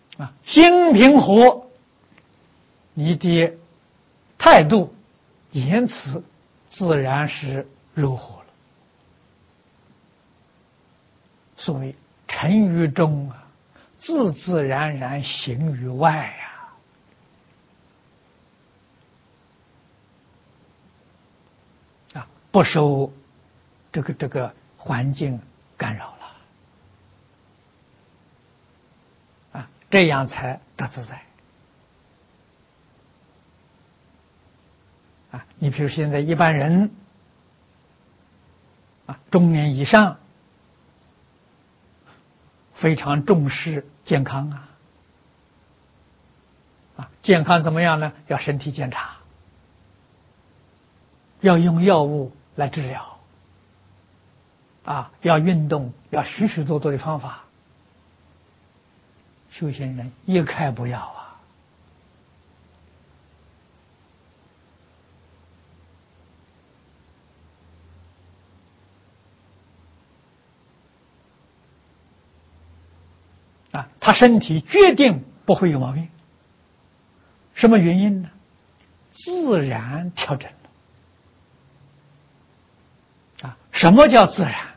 心平和，你的态度、言辞自然是柔和了。所谓沉于中自自然然行于外不受这个环境干扰了这样才得自在你比如现在一般人中年以上非常重视健康健康怎么样呢？要身体检查，要用药物来治疗要运动，要许许多多的方法。修行人一概不要他身体决定不会有毛病。什么原因呢？自然调整了什么叫自然？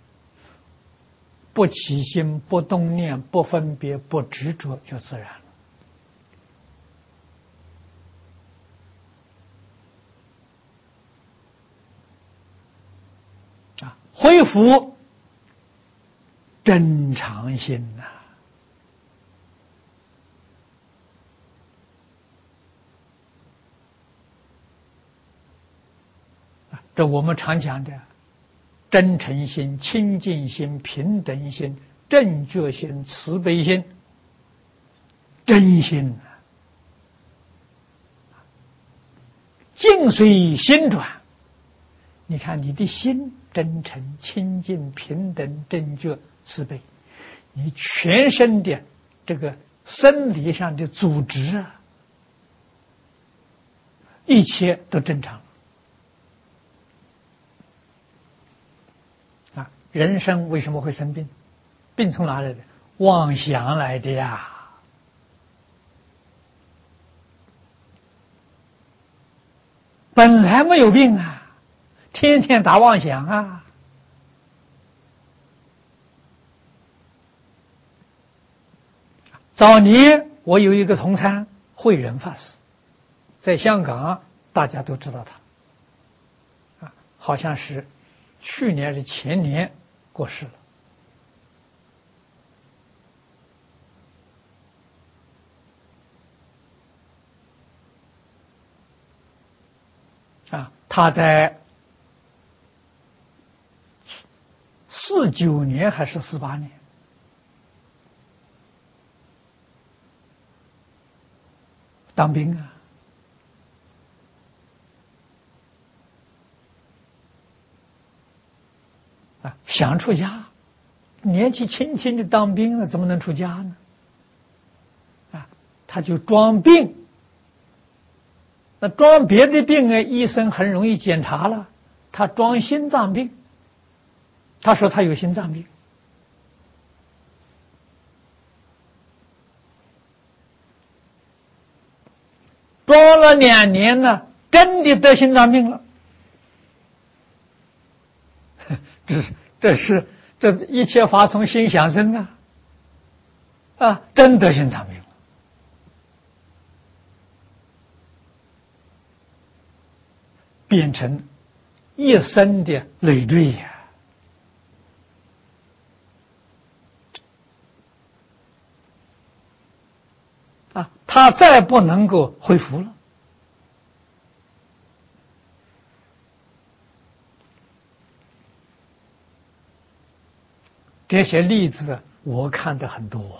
不起心，不动念，不分别，不执着，就自然了恢复正常心这我们常讲的真诚心、清净心、平等心、正觉心、慈悲心、真心境随心转。你看你的心真诚、清净、平等、正觉、慈悲，你全身的这个生理上的组织一切都正常人生为什么会生病？病从哪里来的？妄想来的呀。本来没有病天天打妄想早年我有一个同参慧仁法师，在香港大家都知道他好像是去年是前年过世了他在49年还是48年当兵想出家，年纪轻轻的当兵了，怎么能出家呢？他就装病，那装别的病医生很容易检查了，他装心脏病，他说他有心脏病，装了2年了，真的得心脏病了。这一切法从心想生真得心脏病了，变成一生的累赘他再不能够恢复了。这些例子我看得很多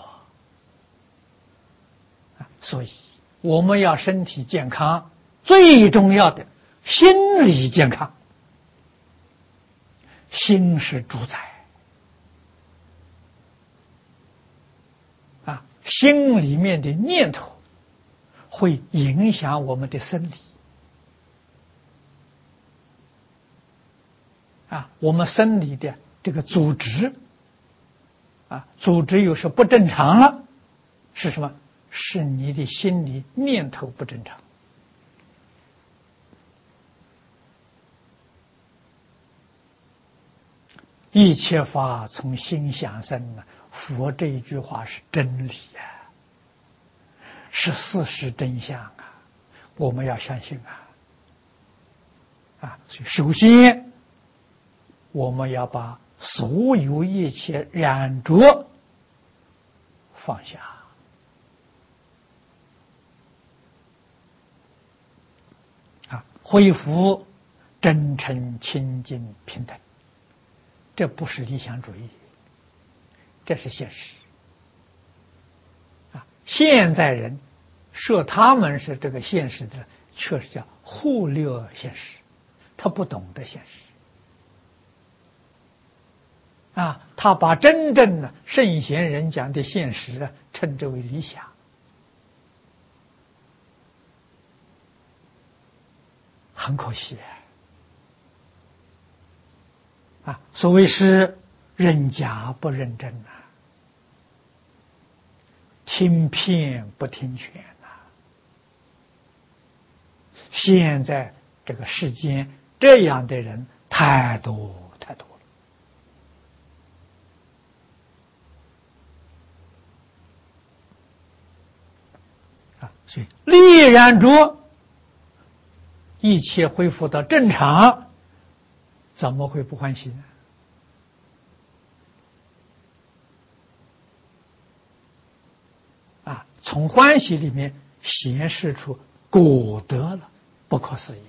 所以我们要身体健康，最重要的心理健康，心是主宰心里面的念头会影响我们的生理我们生理的这个组织组织有时不正常了， 是什么？是你的心里念头不正常。一切法从心想生呢，佛这一句话是真理呀，是事实真相啊，我们要相信啊！所以首先我们要把所有一切染着放下啊，恢复真诚、清净、平等。这不是理想主义，这是现实啊！现在人说他们是这个现实的，确实叫忽略现实，他不懂得现实啊！他把真正的圣贤人讲的现实啊，称之为理想很可惜啊！所谓是认假不认真啊，听骗不听劝啊！现在这个世间这样的人太多太多了啊！所以力然着一切恢复到正常，怎么会不欢喜呢？啊，从欢喜里面显示出果德了，不可思议。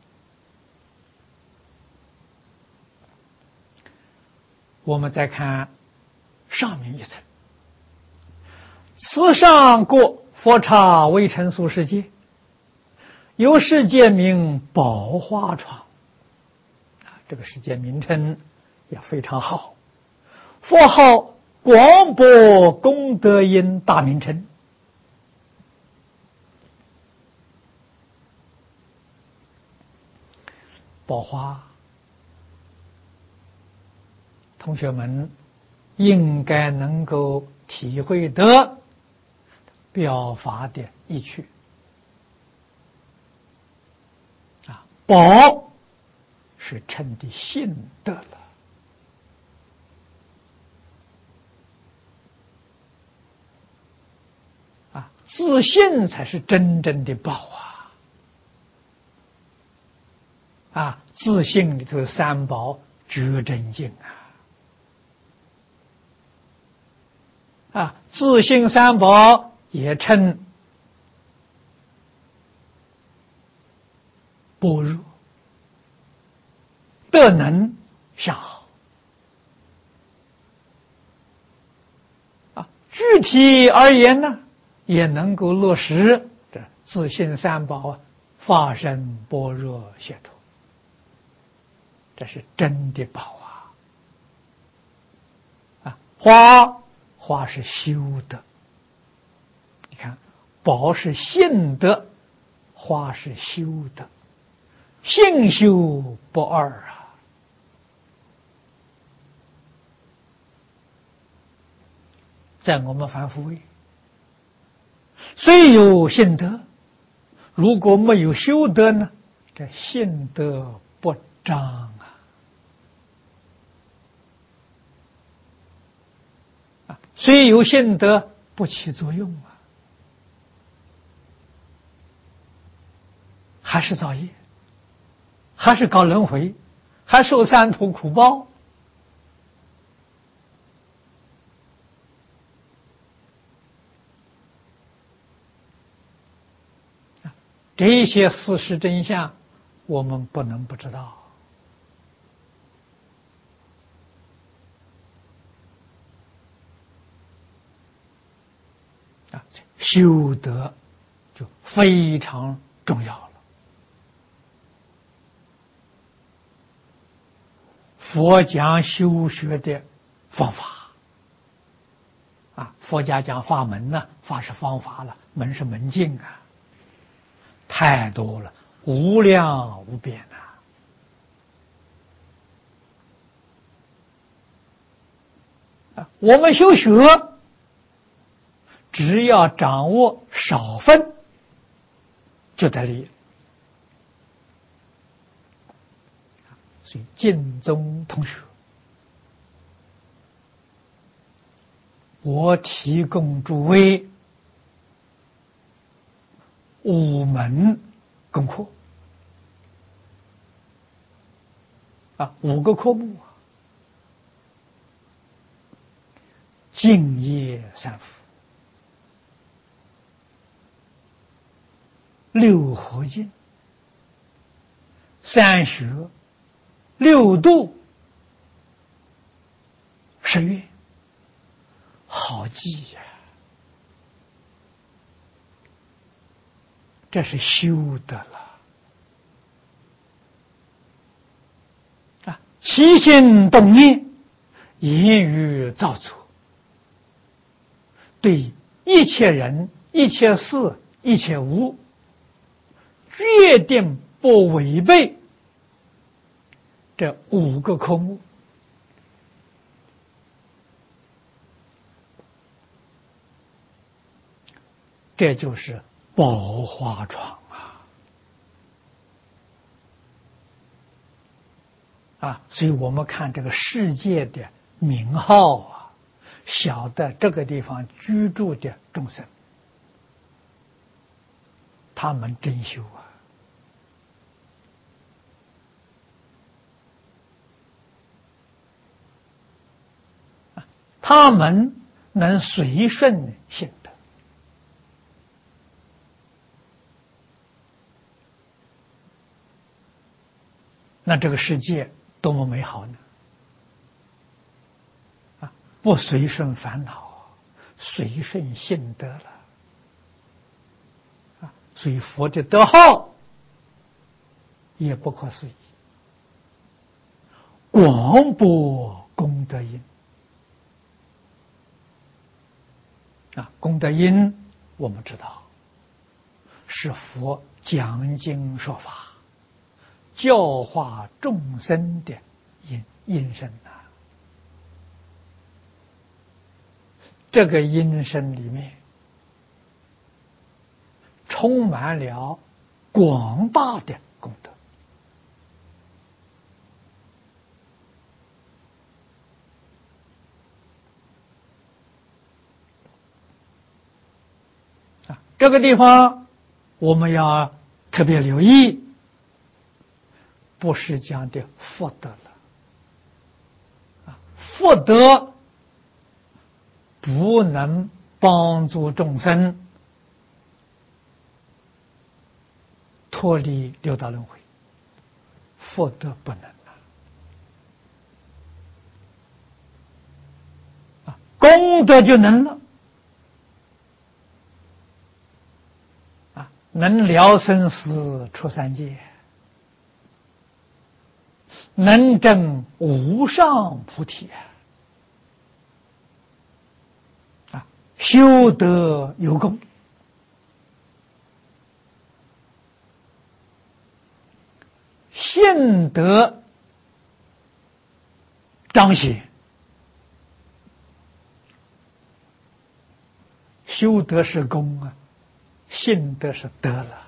我们再看上面一层，此上过佛刹微尘俗世界，有世界名宝华床。这个世界名称也非常好，佛号广博功德因大名称。宝华，同学们应该能够体会得表法的意趣啊，宝是称的信德了啊，自信才是真正的宝啊！自信里头有三宝：觉真净啊，自信三宝也称般若，德能相好啊。具体而言呢，也能够落实这自信三宝法身般若解脱，这是真的宝啊！花是修德，你看，宝是信德，花是修德，信修不二啊！在我们凡夫位，虽有信德，如果没有修德呢，这信德不彰啊！虽有信德，不起作用啊，还是造业，还是搞轮回，还受三途苦报。这些事实真相，我们不能不知道啊！修德就非常重要了。佛讲修学的方法啊，佛家讲法门呢，法是方法了，门是门径啊，太多了，无量无边啊！我们修学只要掌握少分，就得利。所以，净宗同学，我提供诸位5门功课5个科目：净业三福、六合敬、三学、六度、十愿，好记呀！这是修得了起心动念、言语造作，对一切人、一切事、一切物，决定不违背这5个科目。这就是宝华床所以我们看这个世界的名号晓得这个地方居住的众生，他们真修他们能随顺性德。那这个世界多么美好呢？不随顺烦恼，随顺性德了所以佛的德号也不可思议，广博功德因功德因我们知道是佛讲经说法、教化众生的因身这个因身里面充满了广大的功德这个地方我们要特别留意，不是讲的福德了福德不能帮助众生脱离六道轮回，福德不能功德就能了能了生死出三界，能证无上菩提修德有功，信德彰显，修德是功信德是德了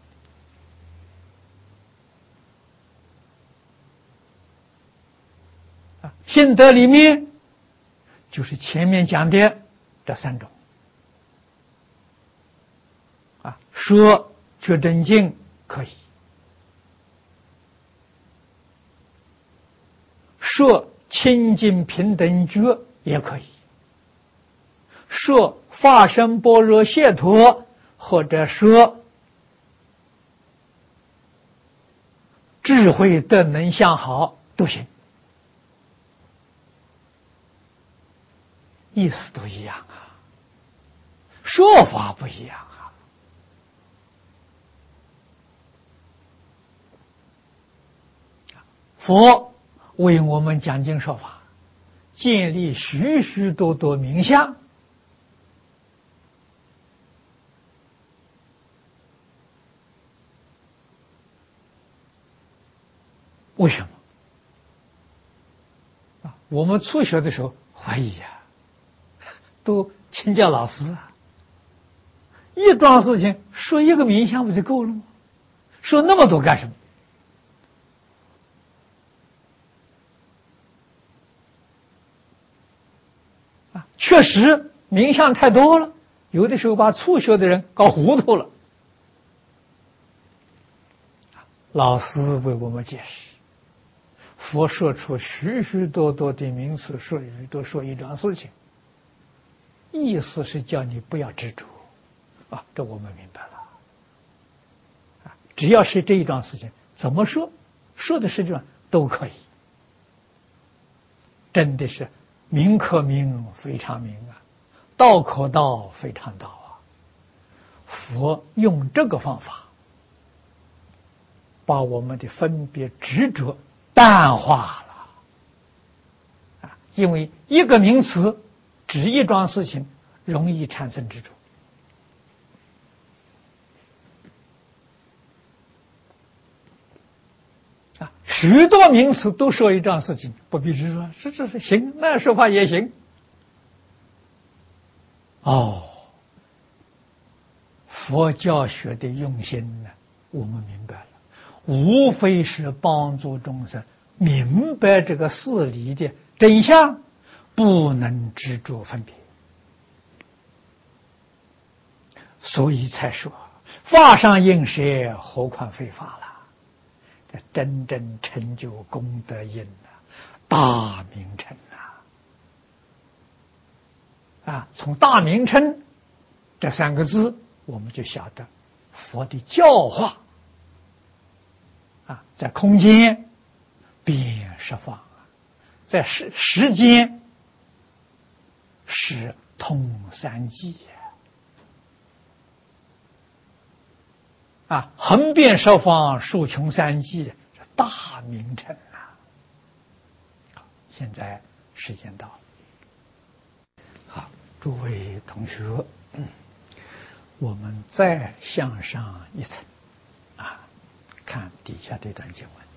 信德里面就是前面讲的这3种说觉真经可以，说清净平等觉也可以，说法身般若解脱，或者说智慧德能相好都行，意思都一样说法不一样佛为我们讲经说法，建立许许多多名相，为什么我们初学的时候怀疑都请教老师一桩事情说一个名相不就够了吗？说那么多干什么？确实名相太多了，有的时候把初学的人搞糊涂了。老师为我们解释，佛说出许许多多的名词术语，都说一桩事情，意思是叫你不要执着啊，这我们明白了。只要是这一桩事情，怎么说，说的实际上都可以，真的是名可名，非常名啊，道可道，非常道啊。佛用这个方法，把我们的分别执着淡化了啊！因为一个名词指一桩事情，容易产生执着啊。许多名词都说一桩事情，不必执着，是行，那说法也行。哦，佛教学的用心呢，我们明白了。无非是帮助众生明白这个事理的真相，不能执着分别，所以才说法上应舍，何况非法了。这真正成就功德因大名称啊！从大名称这三个字，我们就晓得佛的教化啊，在空间遍十方，在时间是通三际啊，横遍十方，竖穷三际，是大名称啊！现在时间到了，好，诸位同学，我们再向上一层啊，看底下这段经文。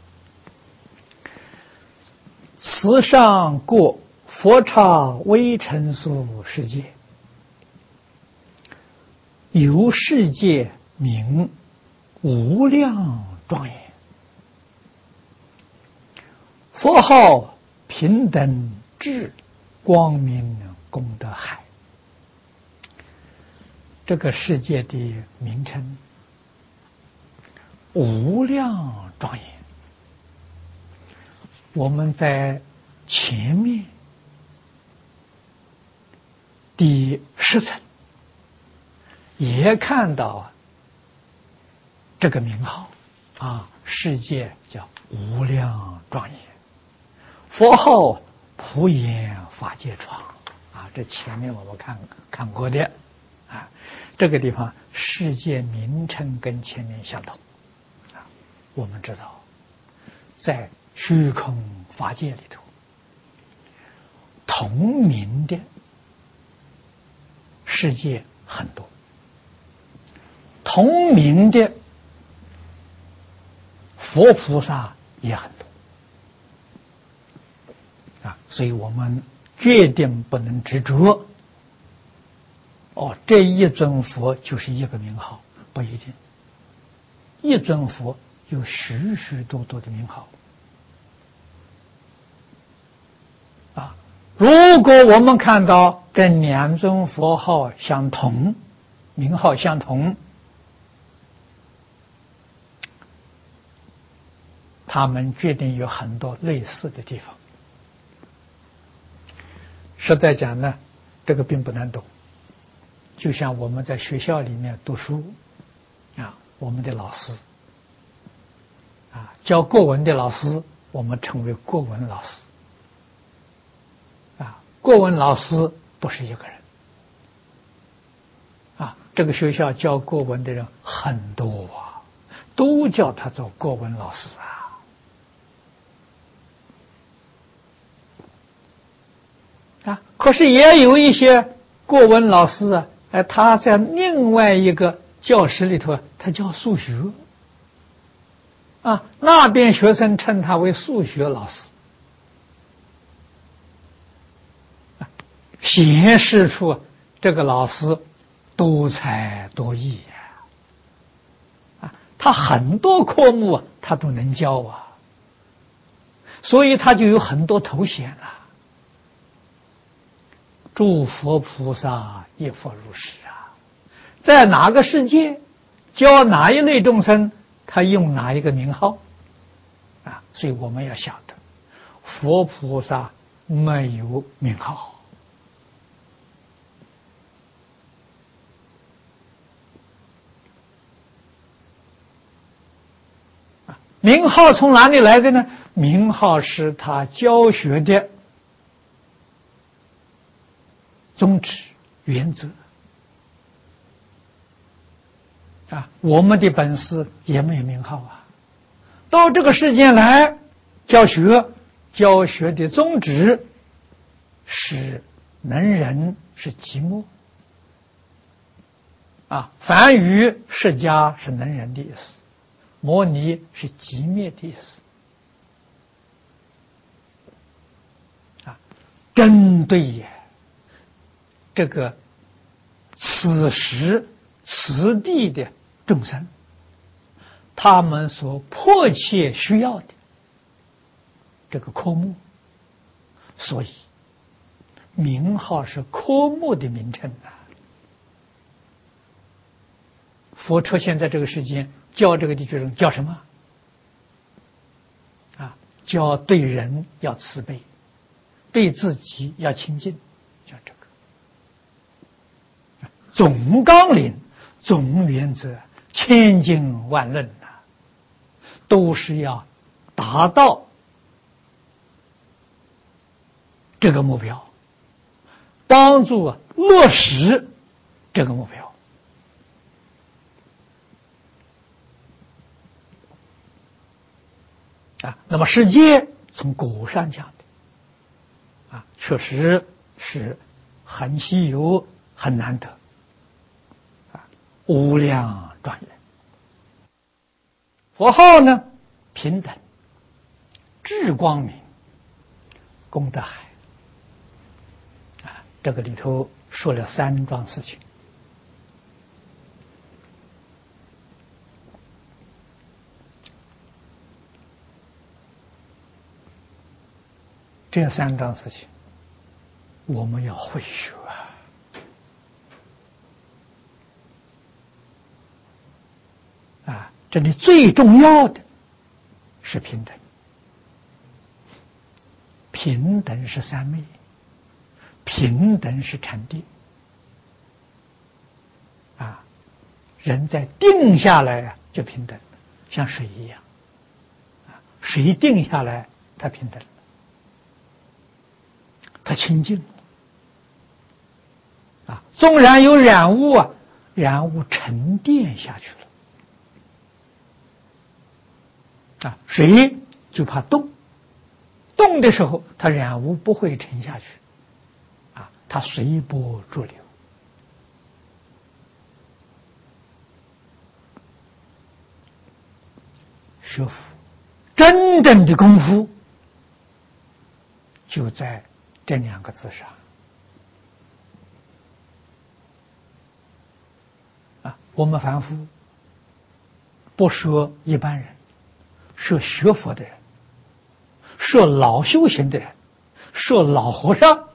此上过佛刹微尘数世界，由世界名无量庄严，佛号平等智光明功德海。这个世界的名称无量庄严，我们在前面第10层也看到这个名号啊，世界叫无量庄严，佛号普眼法界窗啊，这前面我们看过的啊，这个地方世界名称跟前面相同啊，我们知道在虚空法界里头，同名的世界很多，同名的佛菩萨也很多啊，所以我们决定不能执着这一尊佛就是一个名号，不一定，一尊佛有许许多多的名号啊。如果我们看到这两尊佛号相同，名号相同，他们决定有很多类似的地方。实在讲呢，这个并不难懂。就像我们在学校里面读书啊，我们的老师啊，教国文的老师，我们称为国文老师啊。国文老师不是一个人啊，这个学校教国文的人很多啊，都叫他做国文老师啊。可是也有一些国文老师啊，他在另外一个教室里头，他教数学啊，那边学生称他为数学老师，显示出这个老师多才多艺他很多科目他都能教所以他就有很多头衔了。诸佛菩萨亦复如是在哪个世界教哪一类众生，他用哪一个名号所以我们要晓得，佛菩萨没有名号名号从哪里来的呢？名号是他教学的宗旨原则我们的本事也没有名号到这个世界来教学，教学的宗旨是能人是寂寞梵语释迦是能人的意思，摩尼是寂灭的意思针对这个此时此地的众生，他们所迫切需要的这个科目，所以名号是科目的名称佛出现在这个世间教这个地区人叫什么教对人要慈悲，对自己要清净，叫这个总纲领总原则千经万论都是要达到这个目标，帮助落实这个目标那么世界从果上讲的确实是很稀有很难得无量庄严。佛号呢平等智光明功德海这个里头说了3桩事情。这3桩事情我们要会学这里最重要的是平等。平等是三昧，平等是禅定人在定下来就平等，像水一样水定下来它平等，它清净纵然有染污染污沉淀下去了水就怕动，动的时候它染污不会沉下去它随波逐流。学佛真正的功夫就在这2个字上我们凡夫不说一般人，说学佛的人，说老修行的人，说老和尚，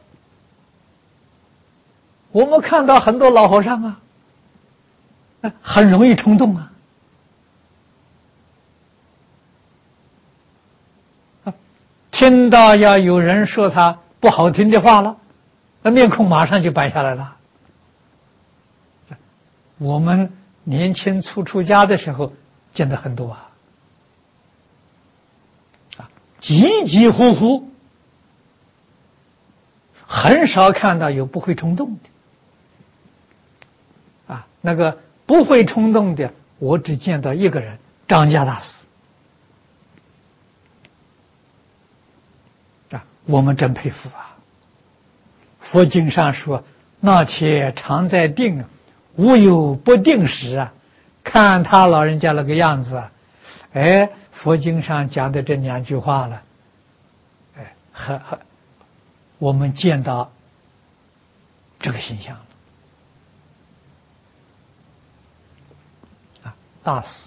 我们看到很多老和尚很容易冲动听到要有人说他不好听的话了，面孔马上就摆下来了。我们年轻初出家的时候见得很多急急呼呼，很少看到有不会冲动的那个不会冲动的我只见到一个人，张家大师我们真佩服佛经上说那且常在定，无有不定时看他老人家那个样子佛经上讲的这2句话了我们见到这个形象大师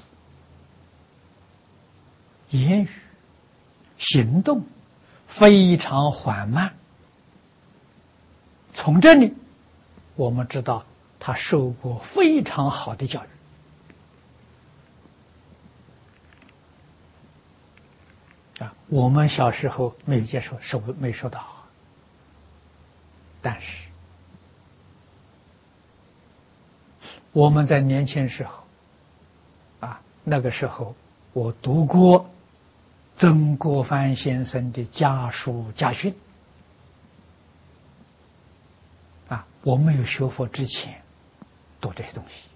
言语行动非常缓慢，从这里我们知道他受过非常好的教育。我们小时候没有没受到，但是我们在年轻时候那个时候我读过曾国藩先生的家书家训我没有学佛之前读这些东西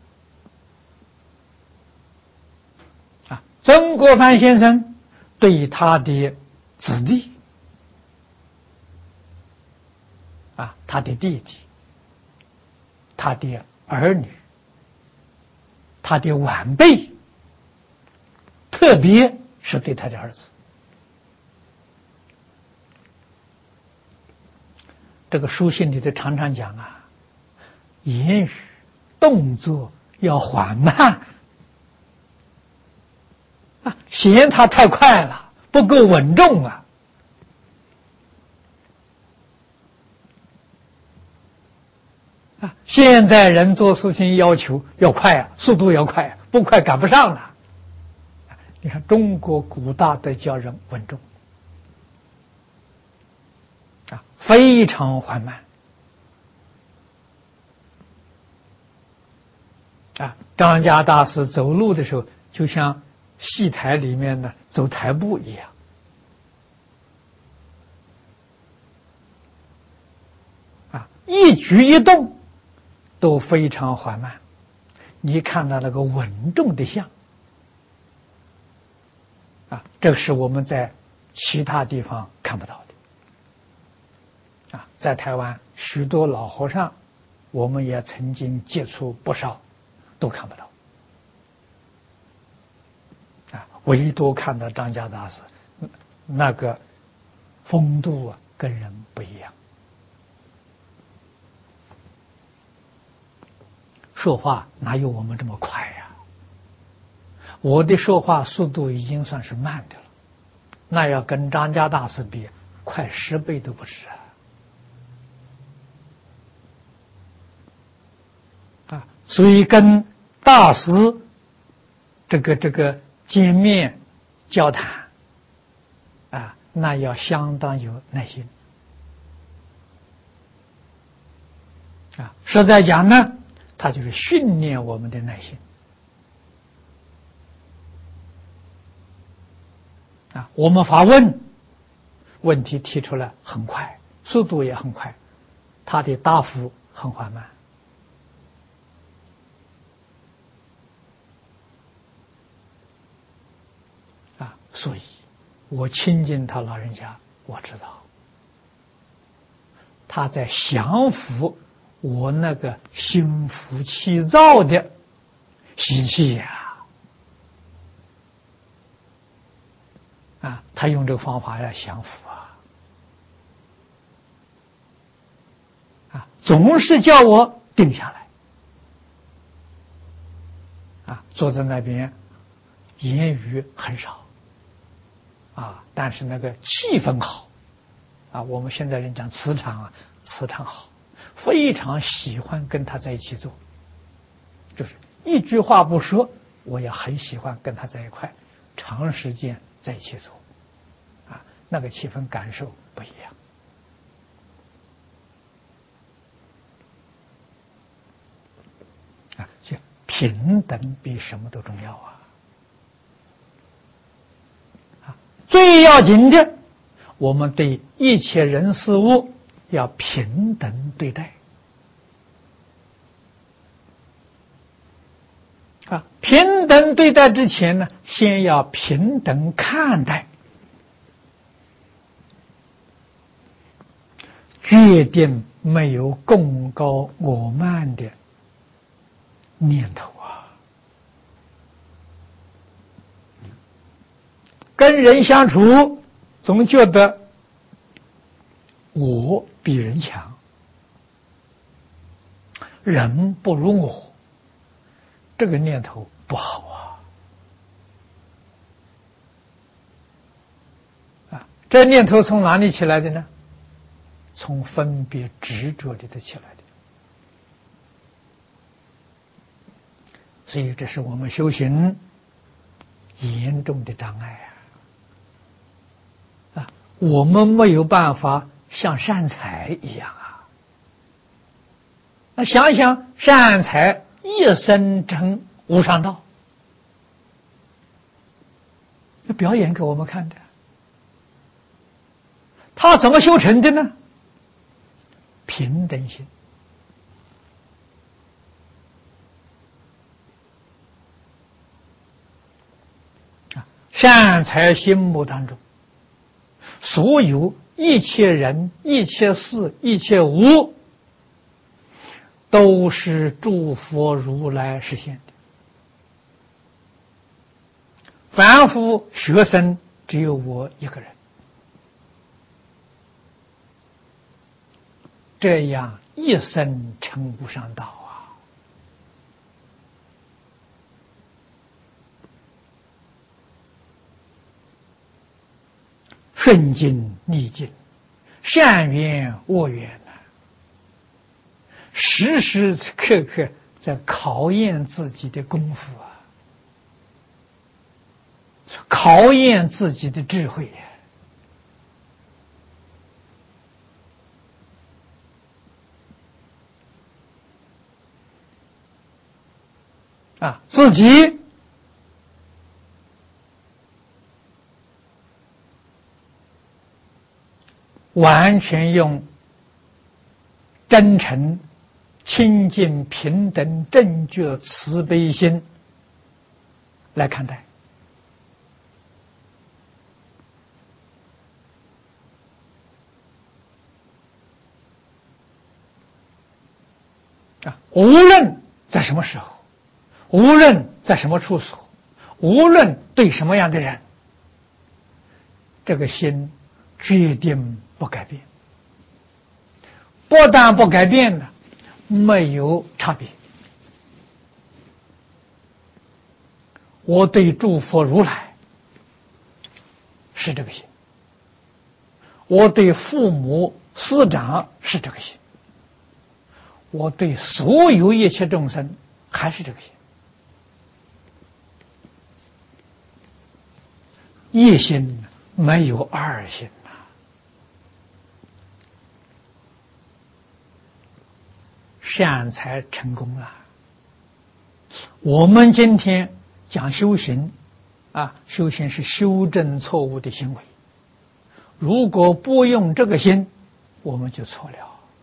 曾国藩先生对他的子弟他的弟弟，他的儿女，他的晚辈，特别是对他的儿子，这个书信里头常常讲言语动作要缓慢嫌他太快了，不够稳重现在人做事情要求要快速度要快不快赶不上了。你看中国古大德教人稳重非常缓慢张家大师走路的时候就像戏台里面的走台步一样一举一动都非常缓慢，你看到那个稳重的像这是我们在其他地方看不到的在台湾许多老和尚我们也曾经接触不少都看不到唯独看到张家大师那个风度跟人不一样，说话哪有我们这么快我的说话速度已经算是慢的了，那要跟张家大师比快10倍都不止所以跟大师这个见面交谈那要相当有耐心实在讲呢，他就是训练我们的耐心我们发问题提出来很快，速度也很快，他的答复很缓慢所以我亲近他老人家，我知道他在降服我那个心浮气躁的习气他用这个方法来降服总是叫我定下来坐在那边言语很少但是那个气氛好我们现在人讲磁场磁场好，非常喜欢跟他在一起做，就是一句话不说，我也很喜欢跟他在一块长时间在一起做那个气氛感受不一样就平等比什么都重要最要紧的，我们对一切人事物要平等对待平等对待之前呢，先要平等看待，决定没有功高我慢的念头跟人相处总觉得我比人强，人不如我，这个念头不好啊！这念头从哪里起来的呢？从分别执着里头起来的。所以这是我们修行严重的障碍啊！我们没有办法像善财一样啊！那想想善财一生成无上道，表演给我们看的，他怎么修成的呢？平等心啊，善财心目当中，所有一切人、一切事、一切物，都是诸佛如来实现的。凡夫学生只有我一个人，这样一生成无上道啊！顺境逆境，善缘恶缘啊，时时刻刻在考验自己的功夫啊，考验自己的智慧啊，自己完全用真诚、清净、平等、正觉、慈悲心来看待啊，无论在什么时候，无论在什么处所，无论对什么样的人，这个心决定不改变。不但不改变了，没有差别。我对诸佛如来是这个心，我对父母师长是这个心，我对所有一切众生还是这个心。一心没有二心呐，善才成功了。我们今天讲修行啊，修行是修正错误的行为。如果不用这个心，我们就错了。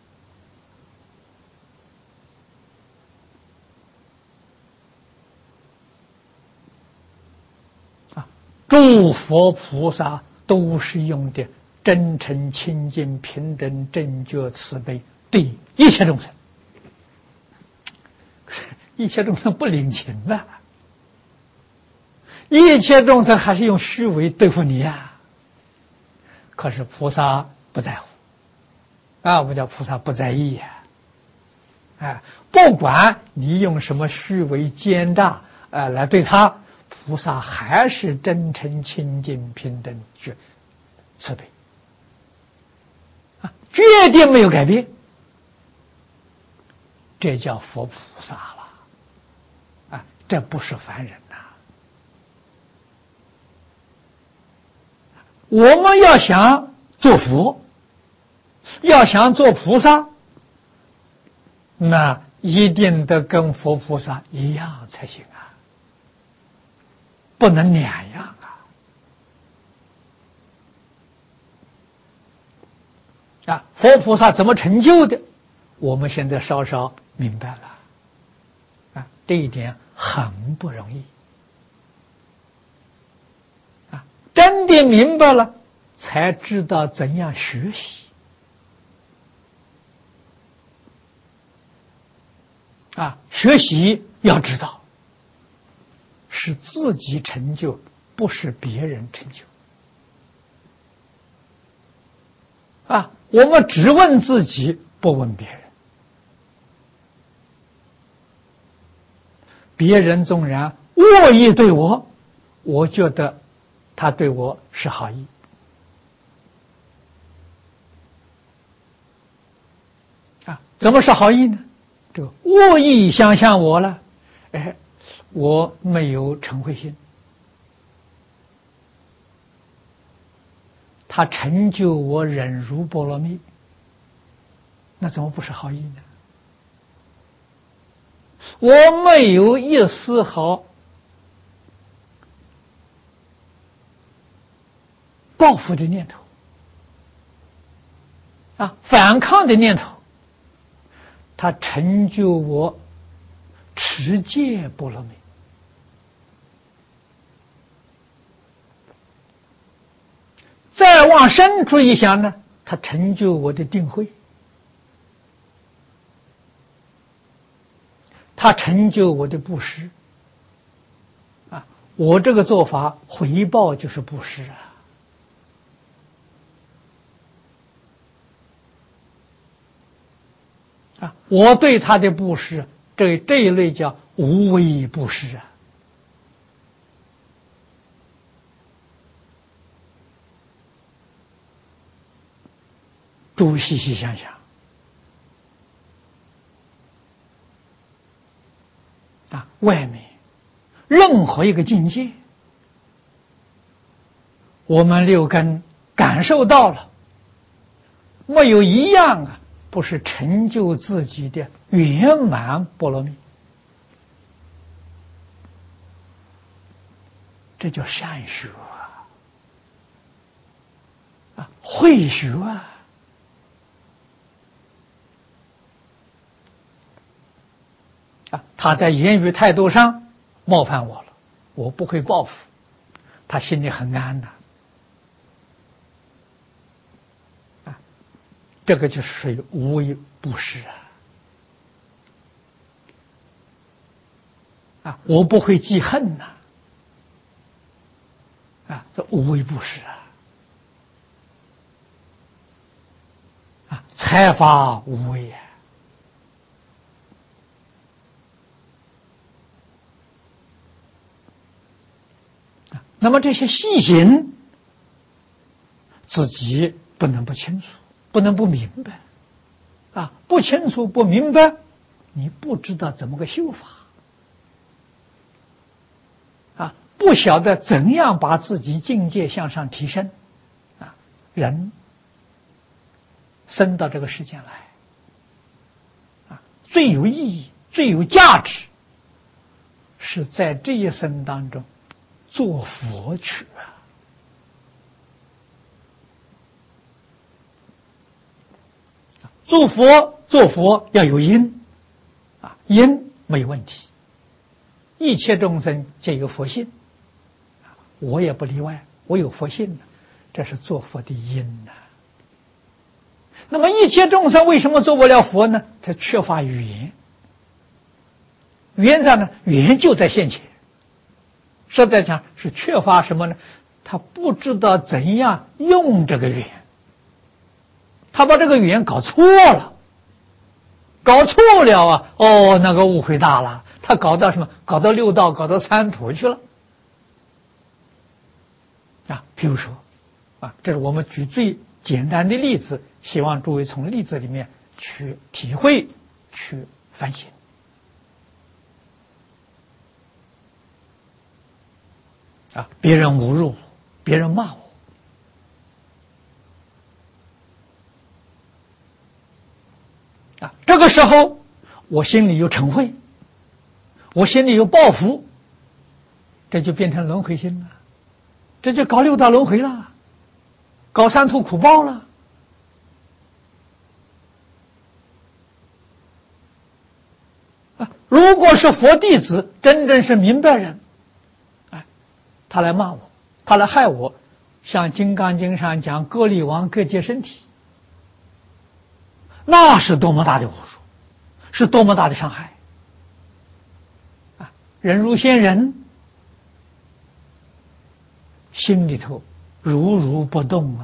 诸佛菩萨都是用的真诚、清净、平等、正觉、慈悲对一切众生，一切众生不领情了，一切众生还是用虚伪对付你呀。可是菩萨不在乎啊，我们叫菩萨不在意呀。不管你用什么虚伪奸诈来对他，菩萨还是真诚、清净、平等、慈悲决定没有改变，这叫佛菩萨了这不是凡人呐。我们要想做佛，要想做菩萨，那一定得跟佛菩萨一样才行不能两样佛菩萨怎么成就的，我们现在稍稍明白了这一点很不容易真的明白了，才知道怎样学习学习要知道是自己成就，不是别人成就我们只问自己，不问别人。别人纵然问恶意对我，我觉得他对我是好意。怎么是好意呢？这个恶意相向我了，我没有嗔恚心，他成就我忍辱波罗蜜，那怎么不是好意呢？我没有一丝毫报复的念头反抗的念头，他成就我持戒波罗蜜。再往深处一想呢，他成就我的定慧，他成就我的布施我这个做法回报就是布施我对他的布施，这一类叫无为布施诸位细细想想外面任何一个境界，我们六根感受到了，没有一样不是成就自己的圆满波罗蜜，这叫善学慧学他在言语态度上冒犯我了，我不会报复，他心里很安这个就是属于无为布施我不会记恨这无为布施财法无为那么这些细行自己不能不清楚，不能不明白不清楚不明白，你不知道怎么个修法不晓得怎样把自己境界向上提升人生到这个世间来最有意义最有价值是在这一生当中做佛去做佛要有因因没有问题，一切众生皆有佛性我也不例外，我有佛性这是做佛的因那么一切众生为什么做不了佛呢？他缺乏缘，缘上呢？缘就在现前，实在讲是缺乏什么呢？他不知道怎样用这个缘，他把这个缘搞错了，那个误会大了，他搞到什么？搞到六道，搞到三途去了譬如说这是我们举最简单的例子，希望诸位从例子里面去体会去反省别人侮辱我，别人骂我这个时候我心里有嗔恚，我心里有报复，这就变成轮回心了，这就搞六道轮回了，搞三途苦报了如果是佛弟子，真正是明白人他来骂我，他来害我，像《金刚经》上讲割力王割截身体，那是多么大的侮辱，是多么大的伤害人如仙人，心里头如如不动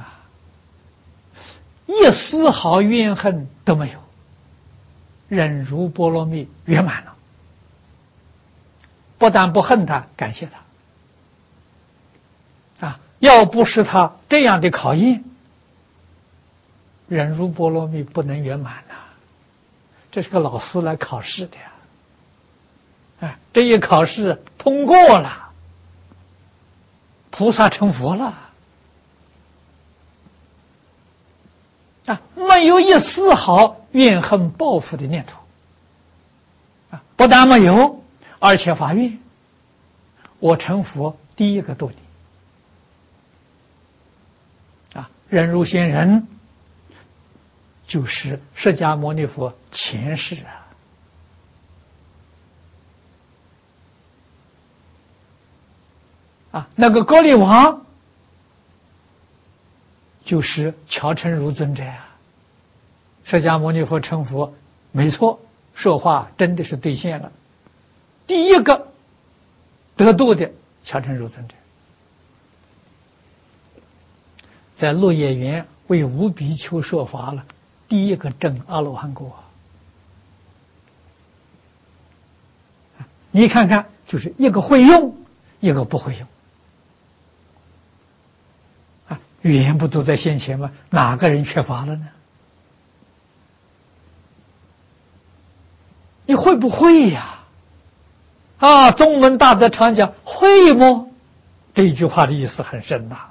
一丝毫怨恨都没有，忍辱波罗蜜圆满了， 不但不恨他，感谢他。要不是他这样的考验，忍辱波罗蜜不能圆满呐。这是个老师来考试的呀。这一考试通过了，菩萨成佛了。没有一丝毫怨恨报复的念头。不但没有，而且发愿，我成佛第一个度你。忍辱仙人就是释迦牟尼佛前世那个歌利王就是乔成如尊者呀。释迦牟尼佛成佛，没错，说话真的是兑现了。第一个得度的乔成如尊者，在鹿野园为五比丘说法了，第一个证阿罗汉果。你看看，就是一个会用，一个不会用。语言不都在先前吗？哪个人缺乏了呢？你会不会呀？中文大德常讲会么？这句话的意思很深呐。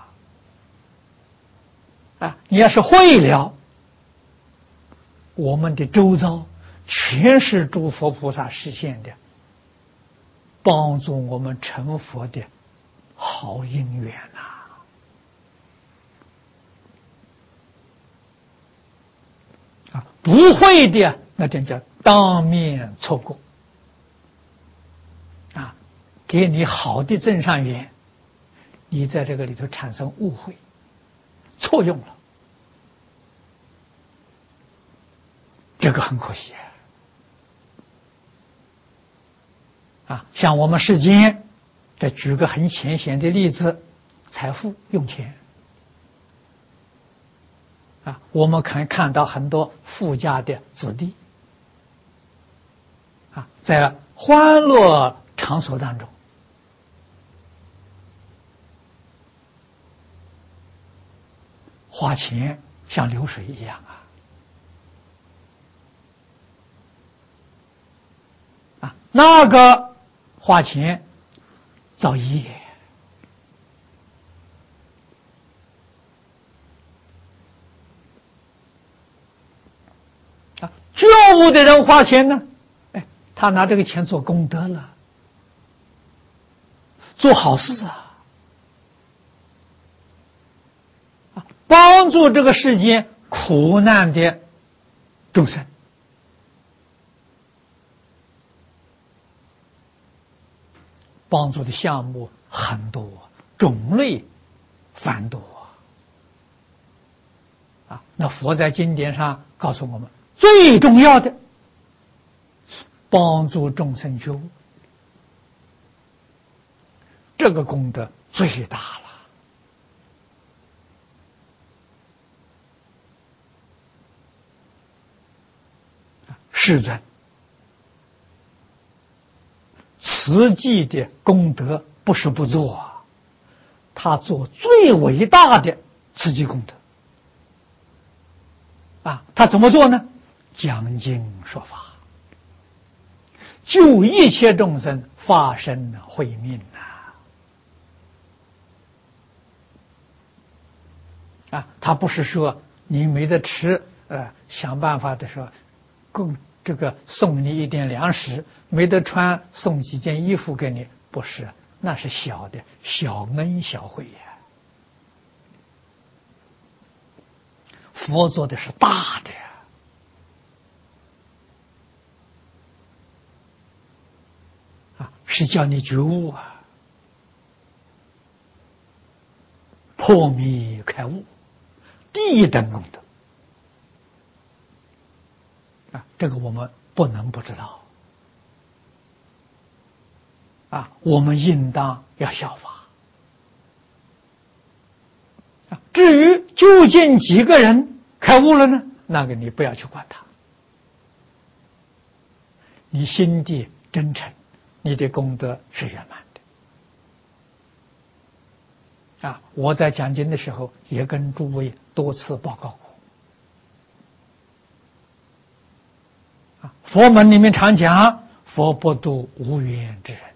你要是会了，我们的周遭全是诸佛菩萨实现的，帮助我们成佛的好因缘不会的，那真叫当面错过给你好的正善缘，你在这个里头产生误会，错用了，这个很可惜像我们世间，再举个很浅显的例子，财富用钱我们可以看到很多富家的子弟在欢乐场所当中，花钱像流水一样那个花钱造业觉悟的人花钱呢，他拿这个钱做功德了，做好事帮助这个世间苦难的众生。帮助的项目很多，种类繁多那佛在经典上告诉我们，最重要的帮助众生觉悟，这个功德最大了。世尊慈济的功德不是不做他做最伟大的慈济功德他怎么做呢？讲经说法，救一切众生发生慧命他不是说你没得吃想办法的说这个送你一点粮食，没得穿送几件衣服给你，不是，那是小的，小恩小惠佛做的是大的是叫你觉悟破迷开悟，第一等功德这个我们不能不知道我们应当要效法至于究竟几个人开悟了呢？那个你不要去管他，你心地真诚， 你的功德是圆满的。我在讲经的时候也跟诸位多次报告过。佛门里面常讲，佛不度无缘之人。